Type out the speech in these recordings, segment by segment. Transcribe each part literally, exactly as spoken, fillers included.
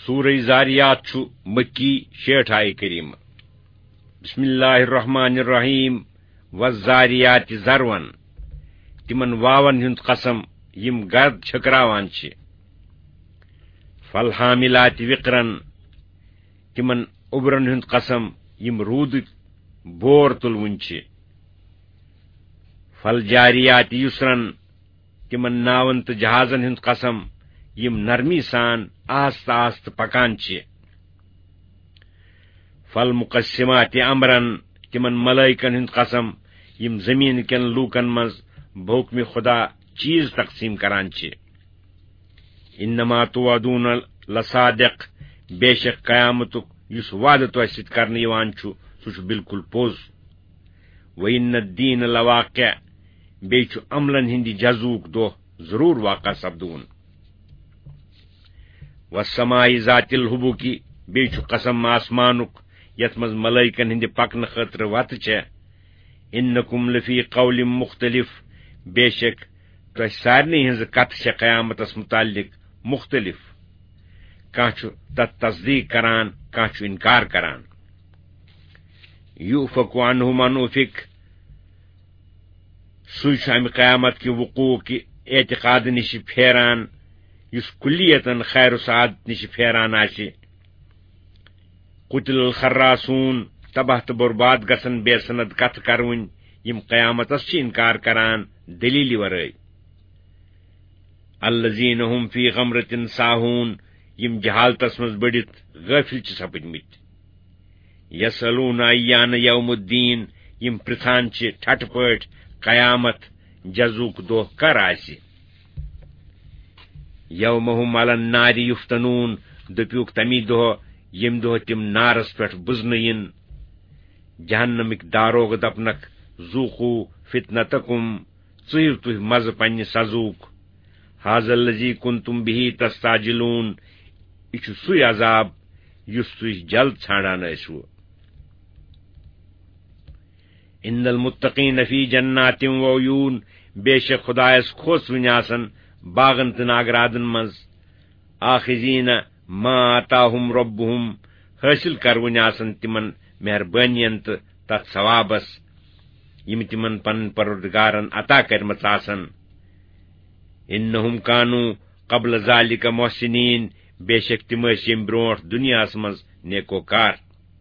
سورہ زاریات چھُ مکی شیٹھ آیہ کریم بسم اللہ الرحمن الرحیم والزاریات ذرون تمن واون ہند قسم یم گرد چھکراوان چھ فالحاملات وقرن تمن اوبرن ہند قسم یم رود بور تلون چھ فالجاریات یسرن تمن ناون تو جہازن ہند قسم یم نرمی سان آست آست پکان چھ فالمقسمات امرن تمن ملائکن ہند قسم یم زمین کن لوکن مز بحکم خدا چیز تقسیم کران چھ انما توعدون لصادق بے شک قیامتک یس وعدہ تو ست کرنے یوان چھُ سُہ چھُ بالکل پوز وَإِنَّ الدِّينَ لَوَاقِعٌ بیٚیہِ چھُ عملن ہندِ جزوُک دۄہ ضروٗر واقع سپدوُن وَالسَّمَاءِ ذَاتِ الْحُبُكِ بیٚیہِ چھُ قسم آسمانُک یتھ منٛز ملائکن ہندِ پکنہٕ خٲطرٕ وتہٕ چھےٚ اِنَّكُمْ لَفِي قَوْلٍ مُخْتَلِف بے شک تۄہہِ سارنٕے ہٕنٛزٕ کتھٕ چھےٚ قیامتس متعلق مختلف کانٛہہ چھُ تتھ تصدیق کران کانٛہہ چھُ انکار کران یوفک عنہ من افک سُے چھُ امہِ قیامت کہِ وقوع کہِ اعتقاد نِش پھیران یُس کُلیتن خیر و سعادت نِش پھیران آسہِ قتل الخراسون تباہ تہٕ برباد گژھن بے سند کتھٕ کروٕنۍ یم قیامتس چھِ انکار کران دلیٖلہِ ورٲے الذین هم فی غمرۃ ساہون یم جہالتس منٛز بٔڑِتھ غٲفل چھِ سپٕدمٕتۍ یسألون ایان یوم الدین یم پرژھان چھِ ٹھٹھٕ پٲٹھۍ قیامت جزوُک دۄہ کر آسہِ یوم هم علی النار یفتنون دپیوک تمی دۄہ یم دۄہ تم نارس پٮ۪ٹھ بُزنہٕ ین جہنمٕکۍ داروغ دپنکھ ذوقو فتنتکم ژٕیِو تُہۍ مزٕ پننہِ سزوُک حاذا الذی کنتم بہ تستعجلون یہ چھُ سُے عذاب یُس تُہۍ جلد ژھانڈان ٲسوٕ ان المتقین فی جنات وعیون بے شک خدایس کھوژوٕنۍ آسن باغن تہٕ ناگرادن منٛز آخذین ما آتاہم ربہم حٲصِل کروٕنۍ آسن تمن مہربٲنین تہٕ تتھ ثوابس یم تمن پنن پروردگارن عطا کرمژ آسن انہم کانوا قبل ذالک محسنین بے شک تم ٲسۍ ییٚمہِ برونٹھ دنیاہس منٛز نیکوکار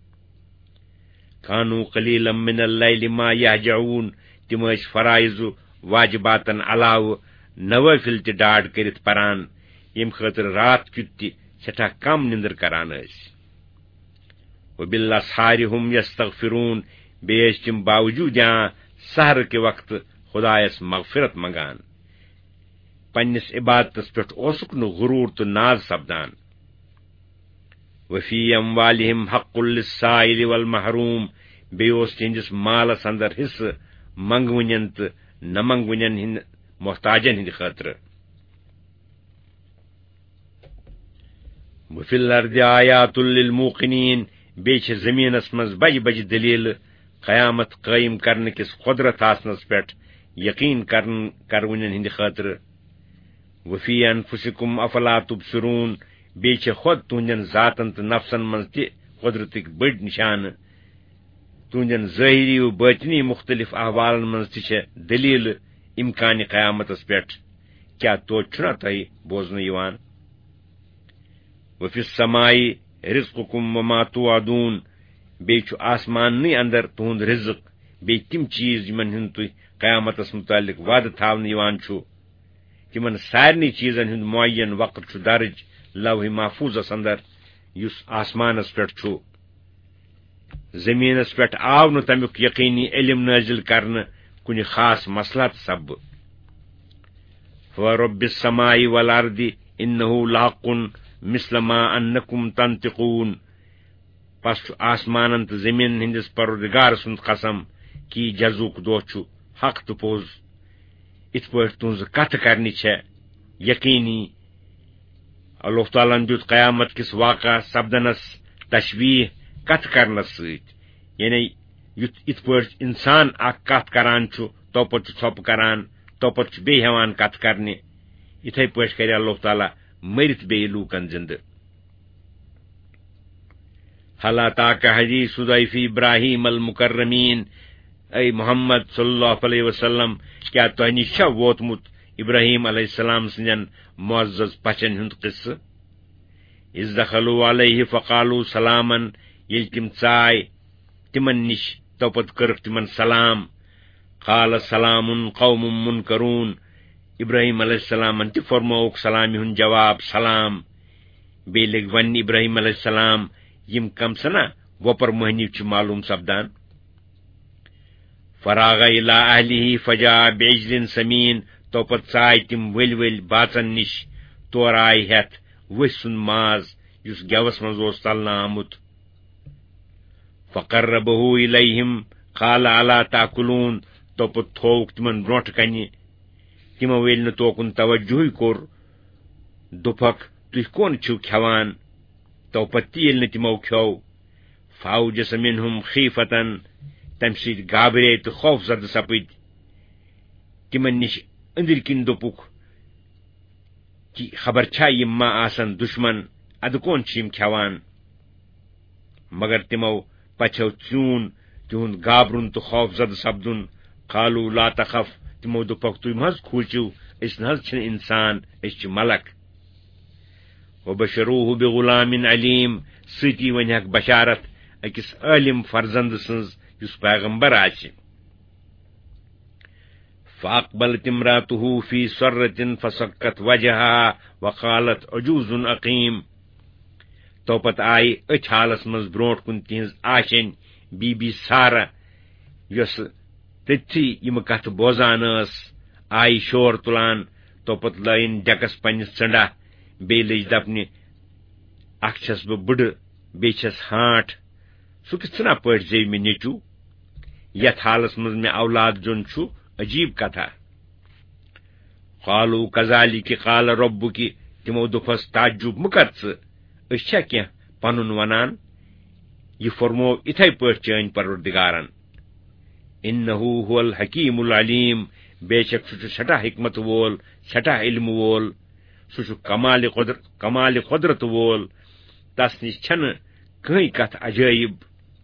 کانوا قلیلا من اللیل ما یہجعون تم ٲسۍ فرائض واجباتن علاوٕ نوافل تہِ ڈاڈ کٔرِتھ پران ییٚمہِ خٲطرٕ رات کیُت تہِ سٹھاہ کم نندر کران ٲسۍ وبالاسحار هم یستغفرون بیٚیہِ ٲسۍ تم باوجوٗد دِوان سحرٕ کہِ وقتہٕ خدایس مغفرت منگان پننس عبادتس پٮ۪ٹھ اوسُکھ نہٕ غروٗر تہٕ ناز سپدان وفی اموالہم حق للسائل والمحروم بیٚیہِ اوس تہنٛدِس مالس اندر حصہٕ منگوٕنٮ۪ن تہٕ نہ منگوٕنٮ۪ن ہٕنٛدِ محتاجن ہٕنٛدِ خٲطرٕ وفی الارض آیات للموقنین بیٚیہِ چھِ زمینس منٛز بجہِ بجہِ دلیٖلہٕ قیامت قٲیم کرنہٕ کِس قدرت آسنس پٮ۪ٹھ یقین کرن کرونٮ۪ن ہٕنٛدِ خٲطرٕ وفی انفسکم افلا تبصرون بیٚیہِ چھِ خود تُہنٛدٮ۪ن ذاتن تہٕ نفسن منٛز تہِ قدرتٕکۍ بٔڑۍ نشانہٕ تُہنٛدٮ۪ن ظٲہری و باطنی مختلف احوالن منٛز تہِ چھےٚ دلیٖلہٕ امکانہِ قیامتس پٮ۪ٹھ کیٛاہ توتہِ چھُنا تۄہہِ بوزنہٕ یِوان وفی السماء رزقکم وما توعدون بیٚیہِ چھُ آسماننٕے اندر تُہنٛد رزق بیٚیہِ تِم چیٖز یِمن ہُنٛد تُہۍ قیامتس متعلق وعدٕ تھاونہٕ یِوان چھُ تِمن سارنٕے چیٖزن ہُنٛد معین وقت چھُ درج لوح محفوظس اندر یُس آسمانس پٮ۪ٹھ چھُ زمینس پٮ۪ٹھ آو نہٕ تمیُک یقینی علم نٲزل کرنہٕ کُنہِ خاص مصلحت سببہٕ فرب السماء والارض انه لحق مثل ما انکم تنطقون پس چھُ آسمانن تہٕ زمینن ہٕنٛدِس پروردگار سُنٛد قسم کہِ جزوُک دۄہ چھُ حق تہٕ پوٚز یِتھ پٲٹھۍ تُہنٛزٕ کتھٕ کرنہِ چھےٚ یقینی اللہ تعالیٰ ہن دیُت قیامت کِس واقعہ سپدنس تشبیہ کتھٕ کرنس سۭتۍ یعنی یُتھ یِتھ پٲٹھۍ انسان اکھ کتھ کران چھُ توپت چھُ ژھۄپہٕ کران توپت چھُ بیٚیہِ ہٮ۪وان کتھٕ کرنہِ یِتھے پٲٹھۍ کرِ اللہ تعالیٰ مٔرِتھ بیٚیہِ لوٗکن زِندٕ هل اتاك حدیث ضیف ابراہیم المکرمین، اے محمد صلی اللہ علیہ وسلم کیا تہ نش چھا ووتمت ابراہیم علیہ السلام سندین معزز پچن ہند قصہ؟ اذ دخلوا علیہ فقالوا سلاما، یل تم ژائے تمن نش تو پت کرک تمن سلام. قال سلام قوم منکرون، ابراہیم علیہ السلام تہ فرموک سلامی ہند جواب سلام. بی لگ ون ابراہیم علیہ السلام یم کم سنا وپر مہنی چھ معلوم سپدان. فراغ الى اہلہ فجاء بعجل سمین، تو پت ژائے تم ول ول باژن نش تور آئی ہتھ ؤسۍ سُنٛد ماز یس گیوس منٛز اوس تلنہٕ آمُت. فقربہ الیہم قال الا تاکلون، تو پت تھووُکھ تمن برونٛٹھ کنہِ. تمو ییٚلہِ نہٕ توکُن توجہے کوٚر دوٚپکھ تُہۍ کون چھِو کھٮ۪وان؟ تو پتہٕ تہِ ییٚلہِ نہٕ تمو کھیوٚو فاوجس منہم خیفتن، تمہِ سۭتۍ گابرے تہٕ خوف زدٕ سپٕدۍ. تمن نش أنٛدرۍ کِنۍ دوٚپُکھ کہ خبر چھا یم ما آسن دشمن، ادٕ کون چھ یم کھٮ۪وان؟ مگر تمو پچھو ژیوٗن تہنٛد گابرُن تہٕ خوف زدٕ سپدُن. قالوا لا تخف، تمو دوٚپکھ تُہۍ مہ حظ کھوٗژِو، أسۍ نہ حظ چھِنہٕ انسان، أسۍ چھِ ملک. وبشروه بغلام علیم، سۭتی ونہکھ بشارت أکِس عٲلم فرزند سٕنٛز یُس پیغمبر آسہِ. فاقبلت امراته في سرة فسكت وجهها وقالت عجوز عقيم، تو پت آئی أچھ حالس منٛز برونٛٹھ کُن تہنٛز آشین بی بی سارا یۄس تٔتھی یم کتھ بوزان ٲس آئی شور تُلان. تو پت لٲین ڈیکس پننس ژنڈا، بیٚیہِ لٔج دپنہِ اکھ چھس بہٕ بٕڈٕ بیٚیہِ چھس ہانٹ، سُہ کِتھ ژھٕنا پٲٹھۍ زیٚوِ مےٚ نیٚچوٗ؟ یتھ حالس منٛز مےٚ اولاد زیوٚن چھُ عجیب کتھا. قالوا كذلك قال ربك، تمو دوٚپس تعجب مہ کر ژٕ، أسۍ چھا کینٛہہ پنُن ونان؟ یہ فرمو اِتھے پٲٹھۍ چٲنۍ پروردگارن. انه هو الحکیم العلیم، بے شک سُہ چھُ سٹھاہ حکمت وول، سٹھاہ علم وول. سُہ چھُ کمال قدرت کمال قدرت وول، تس نش چھنہٕ کٕہٕنۍ کتھ عجٲیب.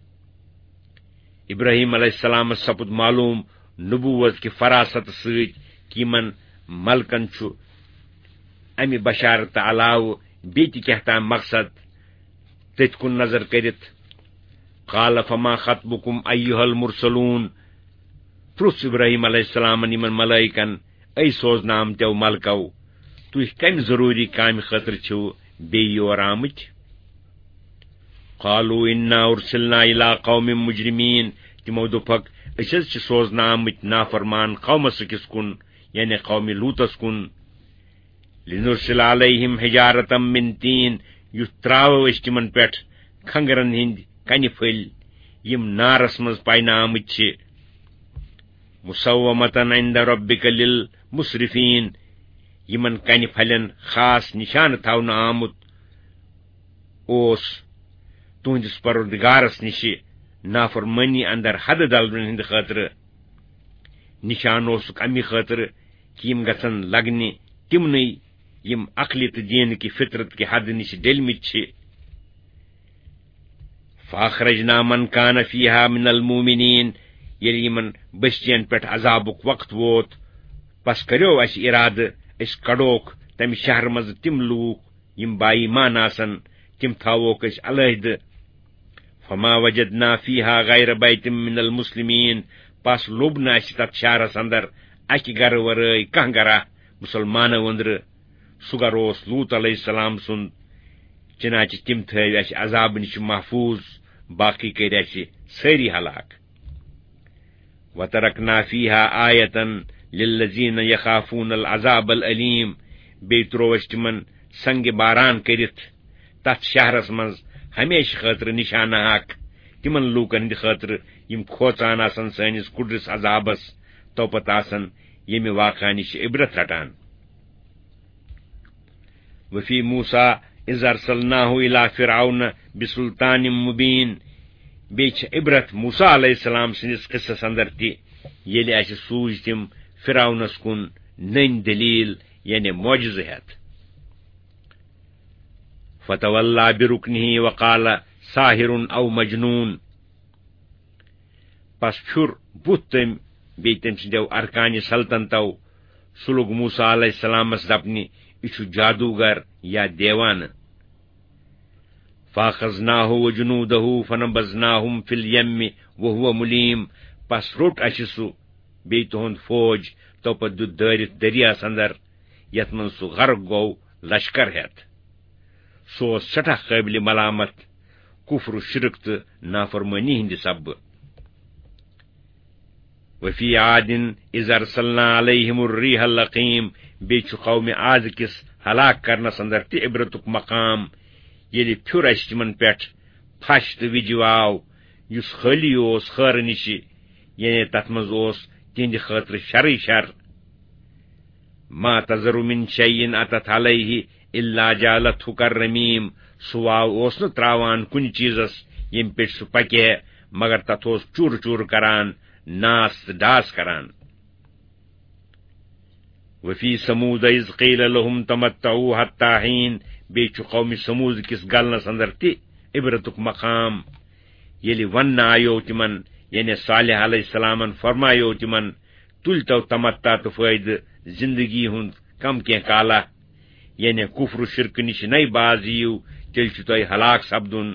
ابراہیم علیہ السلام سپُد معلوم نبوت کہ فراست سۭتۍ کہ یمن ملکن چھُ امہِ بشارت علاوٕ بیٚیہِ تہِ کینٛہہ تام مقصد. تٔتھۍ کُن نظر کٔرِتھ قال فما خطبكم ايها المرسلون، پرُژھ ابراہیم علیہ السلامن یمن ملائکن اے سوزنہٕ آمتیو ملکو، تُہۍ کمہِ ضروٗری کامہِ خٲطرٕ چھِو بیٚیہِ یور آمٕتۍ؟ قالوا انا ارسلنا الى قوم مجرمین، تمو دوٚپکھ أسۍ حظ چھِ سوزنہٕ آمٕتۍ نافرمان قومس أکِس کُن، یعنی قومِ لوٗطس کُن. لنرسل علیہم حجارة من طین، یُتھ تراوو أسۍ تمن پٮ۪ٹھ کھنگرن ہٕنٛدۍ کنہِ پھٔلۍ یم نارس منٛز پاینہٕ آمٕتۍ چھِ. مسومة عند ربك للمسرفین، یمن کنہِ پھلٮ۪ن خاص نشانہٕ تھاونہٕ آمُت اوس تُہنٛدِس پروردگارس نِشہِ نافرمٲنی اندر حد ڈلوٕنۍ ہٕنٛدِ خٲطرٕ. نشان اوسُکھ امہِ خٲطرٕ کہ یم گژھن لگنہِ تمنٕے یم عقلہِ تہٕ دیٖنہٕ کہِ فطرت کہِ حدٕ نِش ڈٔلمٕتۍ چھِ. فاخرجنا من كان فيها من المؤمنین، ییٚلہِ یمن بستین پٮ۪ٹھ عذابُک وقت ووت پس کریو اسہِ ارادٕ أسۍ کڑوکھ تمہِ شہرٕ منٛزٕ تِم لوٗکھ یم با ایمان آسن، تِم تھاووکھ أسۍ علیحدٕ. فما وجدنا فيها غیر بیت من المسلمین، پس لوٚب نہٕ اسہِ تتھ شہرس اندر اکہِ گرٕ ورٲے کانٛہہ گرا مسلمانو أنٛدرٕ. سُہ گرٕ اوس لوٗط علیہ السلام سُنٛد، چنانچہ تِم تھٲوۍ اسہِ عذاب نِش محفوظ، باقی کٔرۍ اسہِ سٲری ہلاک. وترکنا فيها آیة للذین یخافون العذاب العلیم، بیٚیہِ ترٛوو اسہِ تِمن سنگہِ باران کٔرِتھ تتھ شہرس منٛز ہمیشہٕ خٲطرٕ نشانہٕ اکھ تِمن لوٗکن ہٕنٛدِ خٲطرٕ یم کھوژان آسن سٲنِس کُڈرس عذابس، تو پتہٕ آسن ییٚمہِ واقعہ نِش عبرت رٹان. وفی موسیٰ اذ ارسلناه الى فرعون بسلطان مبین، بیٚیہِ چھِ عبرت موسیٰ علیہ السلام سٕنٛدِس قصس اندر تہِ ییٚلہِ اسہِ سوٗزۍ تِم فرعونس کُن نٔنۍ دلیٖل یعنی معجزٕ ہٮ۪تھ. فتولى بركنه وقال ساحر او مجنون. پس پھر بت تم بی تم سندو ارکان سلطنتو. سہ لوگ موسیٰ علیہ السلامس دپنہ یہ جادوگر یا دیوان. فاخذناہ وجنودہ فنبذناہم فی الیم وہو ملیم. پس روٹ اس سہ بی تہند فوج تو پت دت دٲرِتھ دریاس اندر یت من سہ غرق گو لشکر ہیتھ. سہ سٹھاہ قابل ملامت کفر و شرک تو نافرمانی ہند سببہ. وفی عاد اذ ارسلنا علیہم الریح اللقیم. بیچ قوم عاد کس ہلاک کرنس اندر تہ عبرتک مقام ییٚلہِ پھر اس تمن پٮ۪ٹھ پھش تہٕ وِجہِ آو یُس خٲلی اوس خٲرٕ نِشہِ یعنی تتھ منٛز اوس تہنٛدِ خٲطرٕ شرٕے شر. ما تذر من شیء اتت علیہ الا جعلته کالرمیم. سُہ واو اوس نہٕ تراوان کُنہِ چیٖزس ییٚمہِ پیٚٹھ سُہ پکہِ ہے مگر تتھ اوس چوٗر چوٗر کران ناس تہٕ ڈاس کران. وفی سمود اذ قیل لهم تمتعوا حتى حین. بیٚیہِ چھُ قوم سمود کس گلنس اندر تہِ عبرتک مقام ییٚلہِ وننہٕ آیو تمن یعنی صالح علیہ السلامن فرمایو تمن تُلۍتو تمتع تہٕ فٲیدٕ زندگی ہُند کم کینٛہہ کالا یعنی کفر و شرکہٕ نِش نَے باز یِیو تیٚلہِ چھُ تۄہہِ ہلاک سپدُن.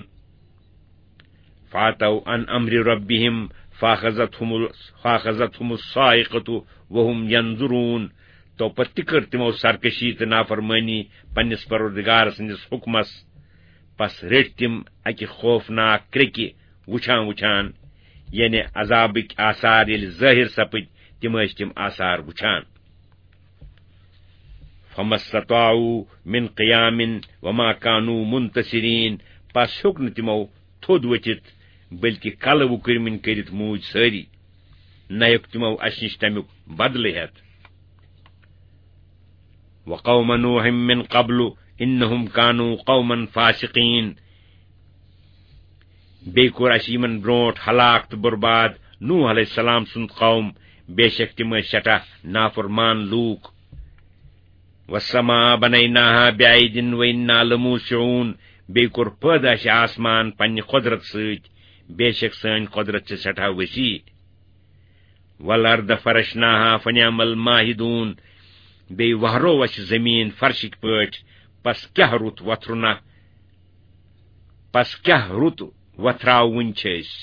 فاتو عن امر ربهم فاخذتهم فاخذتهم الصاعقة وهم ينظرون. تو پتہ کر تمو سرکشی تہٕ نافرمانی پننس پروردگار سندس حکمس. پس رٹ تم اکہ خوفناک کرکہ وچھان وچھان یعنی عذابک آثار ییٚلہِ ظٲہر سپد تم ٲسۍ تم آثار وچھان. فما استطاعوا من قیام وما كانوا منتصرین. پس ہیوٚک نہٕ تمو تھوٚد ؤتھِتھ بلکہ کلہٕ وُکرمن کٔرِتھ موٗدۍ سٲری. نہ ہیوٚک تمو اسہِ نِش تمیُک بدلہٕ ہیتھ. وقوم نوح من قبل انہم كانوا قوما فاسقین. بیٚیہِ کوٚر اسہِ یمن برونٹھ ہلاک تہٕ برباد نوح علیہ السلام سُنٛد قوم. بے شک تم ٲسۍ سٹھاہ نافرمان لوٗکھ. والسماء بنيناها بعيد وإنا لموسعون. بیٚیہِ کوٚر پٲدٕ اسہِ آسمان پننہِ قدرت سۭتۍ. بے شک سٲنۍ قدرت چھِ سٹھاہ وسیع. والارض فرشناها فنعم الماہدون. بیٚیہِ وہرو اسہِ زمین فرشٕکۍ پٲٹھۍ. پس کیاہ رُت وتھرُنا پس کیاہ رُت وتھراوٕنۍ چھِ أسۍ.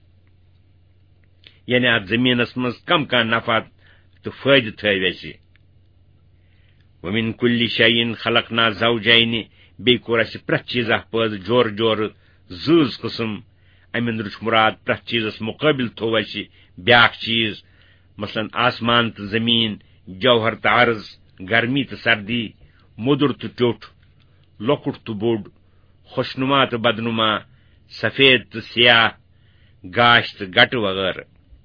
یعنی اتھ زمینس منٛز کم کانٛہہ نفع تہٕ فٲیدٕ تھٲو اسہِ. ومن کل شیء خلقنا زوجین. بیٚیہِ کوٚر اسہِ پرٛٮ۪تھ چیٖزہ پٲدٕ جورٕ جورٕ زۭز قٕسم. امہِ اندر چھُ مراد پرٛٮ۪تھ چیٖزس مُقٲبل تھوٚو اسہِ بیاکھ چیٖز مثلاً آسمان تہٕ زمین، جوہر تہٕ عرض، گرمی تہٕ سردی، مودُر تہٕ ٹیوٚٹھ، لۄکُٹ تہٕ بوٚڑ، خوشنما تہٕ بدنما، سفید تہٕ سیاہ، گاش تہٕ گٹہٕ وغیرہ.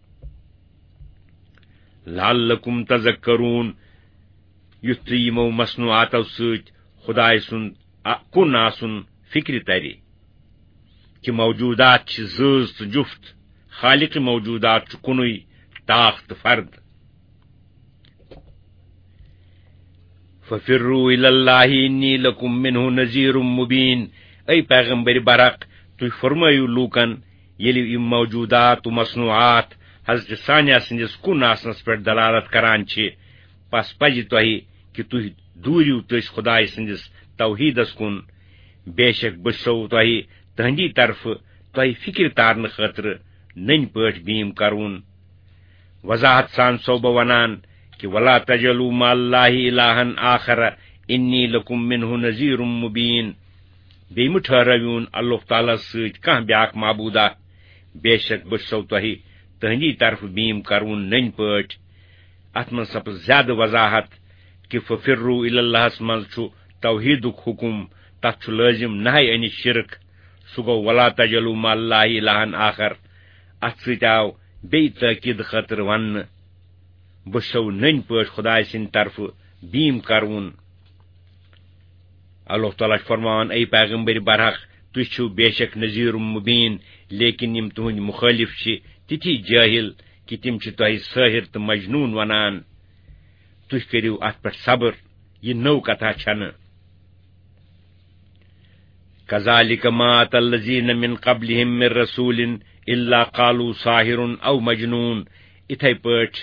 لعلکم تذکرون. یُتھ تُہۍ یِمو مصنوعاتو سۭتۍ خداے سُنٛد کُن آسُن فکرِ ترِ. کہ موجودات چھِ زۭز تہٕ جُفت، خالق موجودات چھُ کُنُے، تاخ تہٕ فرد. ففروا الى اللہ انی لکم منہ نذیر مبین. اے پیغمبر برق، تُہۍ فرمٲیِو لوٗکن ییٚلہِ یِم موجودات و مصنوعات حضرت ثانیہ سٕنٛدِس کُن آسنس پٮ۪ٹھ دلالت کران چھِ، پس پزِ تۄہہِ کہ تُہۍ دوٗرِو تٔسۍ خداے سٕنٛدِس توحیٖدس کُن. بے شک بہٕ چھُسو تۄہہِ تہنٛدی طرفہٕ تۄہہِ فکر تارنہٕ خٲطرٕ نٔنۍ پٲٹھۍ بیٖم کرُن. وضاحت سان چھُسو بہٕ ونان کہ ولا تجعلوا مع اللہ الہا آخر انی لکم منہ نذیر مبین. بیٚیہِ مہٕ ٹھہرٲوِوُن اللہ تعالیٰ سۭتۍ کانٛہہ بیاکھ معبوٗدہ. بے شک بہٕ چھُسو تۄہہِ تہنٛدی طرفہٕ بیٖم کرُن نٔنۍ پٲٹھۍ. اتھ منٛز سپٕز زیادٕ وضاحت کہ ففروا الی اللہس منٛز چھُ توحیٖدُک حکم، تتھ چھُ لٲزم نہے انہِ شرک. سُہ گوٚو ولا تجعلوا مع اللہ الہا آخر. اتھ سۭتۍ آو بیٚیہِ تٲکیٖد خٲطرٕ وننہٕ بہٕ چھُسو نٔنۍ پٲٹھۍ خداے سٕنٛدِ طرفہٕ بیٖم کرُن. اللہ تعالیٰ چھُ فرماوان اے پیغمبر برحق، تُہۍ چھِو بے شک نذیر مبین. لیکن یِم تُہنٛدۍ مخٲلف چھِ تِتھی جٲہل کہ تِم چھِ تۄہہِ سٲحر تہٕ مجنون ونان. تُہۍ کٔرِو اتھ پٮ۪ٹھ صبر، یہِ نٔو کتھا چھنہٕ. كذلك ما أتى الذين من قبلهم من رسول إلا قالوا ساحر أو مجنون. اتھے پٲٹھۍ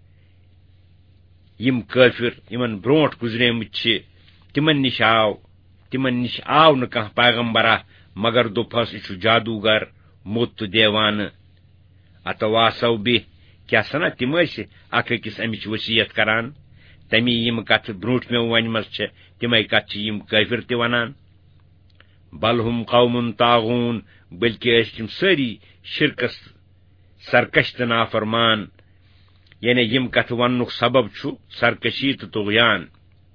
یم کٲفر یمن برونٹھ گزریمٕتۍ چھِ تمن نش آو تمن نش آو نہٕ کانٛہہ پیغمبرا مگر دوٚپہس یہِ چھُ جادوگر موٚت تہٕ دیوانہٕ. اتواسو بہِ کیٛاہ سنا تِم ٲسۍ اکھ أکِس امِچ وصیت کران. تمی یم کتھٕ برونٹھ مےٚ ونمژ چھِ تمے کتھٕ چھِ یم کٲفر تہِ ونان. بل ہم قوم طاغون بلکہ ٲسۍ تِم سٲری شرکس سرکش تہٕ نافرمان. یعنی یم کتھٕ وننُک سبب چھُ سرکشی تہٕ طغیان.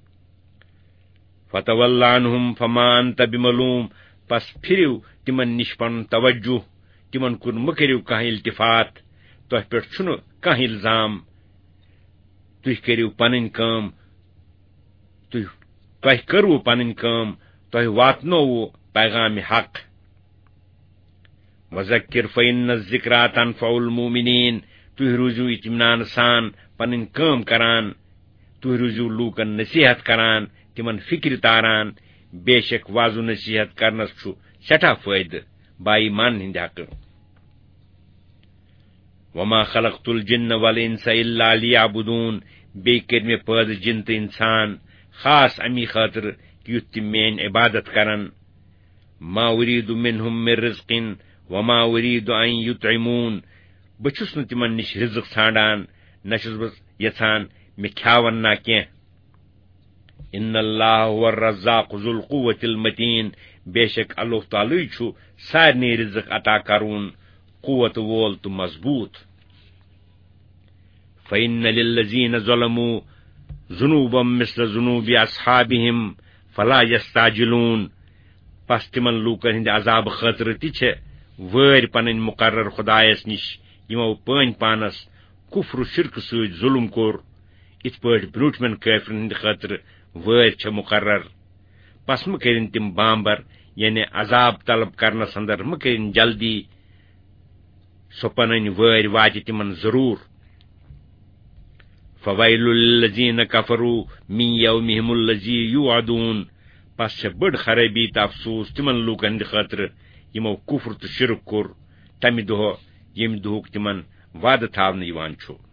فتول عنہم فما انت بملوم پس پھرِو تمن نش پنُن توجہ تمن کُن مہ کٔرِو کانٛہہ التفات. تۄہہِ پٮ۪ٹھ چھُنہٕ کانٛہہ الزام. تُہۍ کٔرِو پنٕنۍ کٲم تُہۍ تۄہہِ کٔروٕ پنٕنۍ کٲم تۄہہِ واتنووٕ پیغام حق. وذکر فإن الذکرى تنفع المؤمنین. تُہۍ روٗزِو اطمینان سان پنٕنۍ کٲم کران. تُہۍ روٗزِو لوٗکن نصیحت کران تمن فکر تاران. بے شک واضح نصیحت کرنس چھُ سٹھاہ فٲیدٕ بائی مان ہٕنٛدِ حقہٕ. وما خلقت الجن والانس الا ليعبدون. بیٚیہِ کٔرۍ مےٚ پٲدٕ جن تہٕ انسان خاص امی خٲطرٕ کہ یُتھ تِم میٲنۍ عبادت کرن. ما اريد منهم من رزق وما اريد ان يطعمون. بہٕ چھُس نہٕ تمن نش رزق ژھانڈان نہ چھُس بہٕ یژھان مےٚ کھیاون نا کینٛہہ. ان اللہ هو الرزاق ذو القوة المتین. بے شک اللہ تعالی چھُ سارنٕے رزق عطا کرون قوت وول تہٕ مضبوط. فإن للذین ظلموا ذنوبا مثل ذنوب اصحابهم فلا يستعجلون. پس تمن لوکن ہند عذاب خاطرٕ تہِ چھِ وٲرۍ پنٕنۍ مقرر خدایس نش یمو پٲنۍ پانس کفر و شرک سۭتۍ ظلم کوٚر. یتھ پٲٹھۍ برونٹھمٮ۪ن کٲفرن ہند خاطرٕ وٲرۍ چھِ مقرر. پس مہ کٔرِنۍ تِم بامبر یعنی عذاب طلب کرنس اندر مہ کٔرِنۍ جلدی. سۄ پنٕنۍ وٲرۍ واتہِ تمن ضروٗر. فویل للذین کفروا من یومہم الذی یوعدون. پس چھِ بٔڑ خرٲبی تہٕ افسوس تمن لوٗکن ہٕنٛدِ خٲطرٕ یمو کفر تہٕ شرک کوٚر تمہِ دۄہ ییٚمہِ دۄہُک تمن وعدٕ تھاونہٕ یِوان چھُ.